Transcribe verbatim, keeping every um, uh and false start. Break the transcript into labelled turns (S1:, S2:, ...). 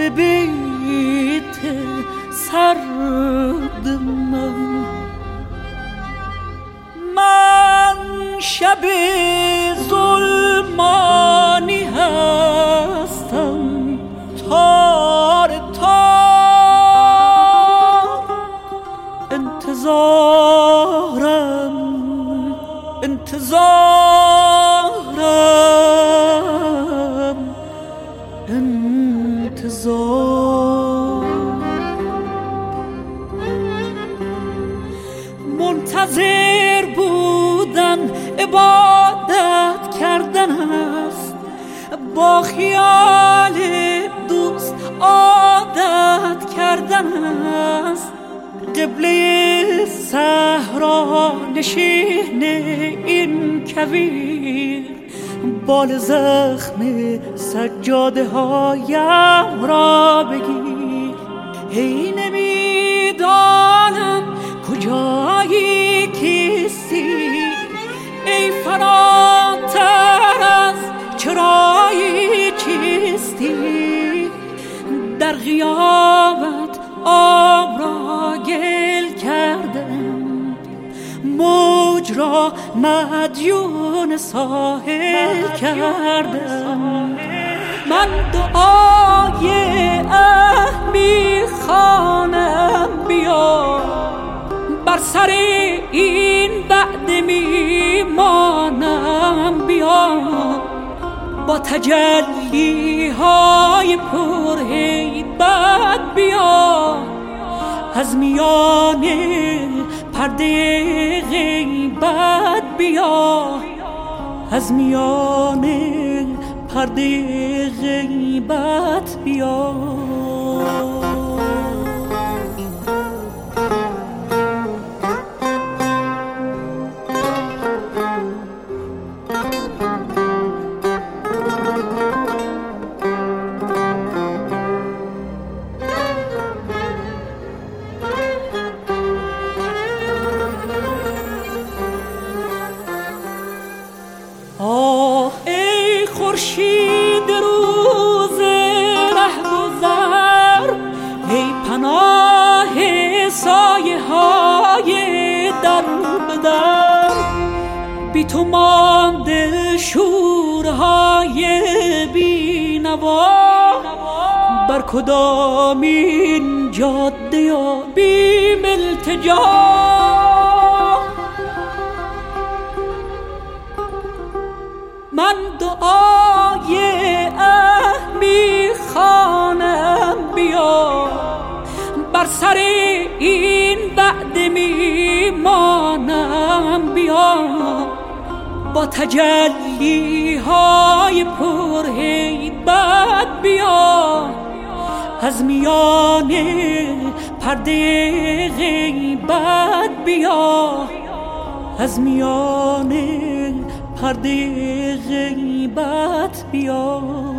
S1: به بیت سرد من. من شب ظلمانی هستم تار تار، انتظارم انتظارم انتظار. منتظر بودن عبادت کردن است، با خیال دوست عادت کردن است. قبله صحرا نشین این کویر، بال زخم سجاده هایم را بگیر. ای نمیدانم کجایی کیستی، ای فراتر از چرایی چیستی. در غیابت آب را گل کردم، موج را مدیون ساحل کردم. من دعای اه میخوانم بیا، بر سر این وعده میمانم بیا. با تجلی های پر هیبت بیا، از میان پرده غیبت بیا، از میان پرده غیبت بیا. آه ای خورشید روز رهگذر، ای پناه سایه های در به در. بی تو مانده شورهای بینوا، بر کدامین جاده یا بیم التجا. من دعای اه میخوانم بیا، بر سر این وعده میمانم بیا. با تجلی های پر هیبت بیا، از میان پرده غیبت بیا، از میان پرده غیبت بیا.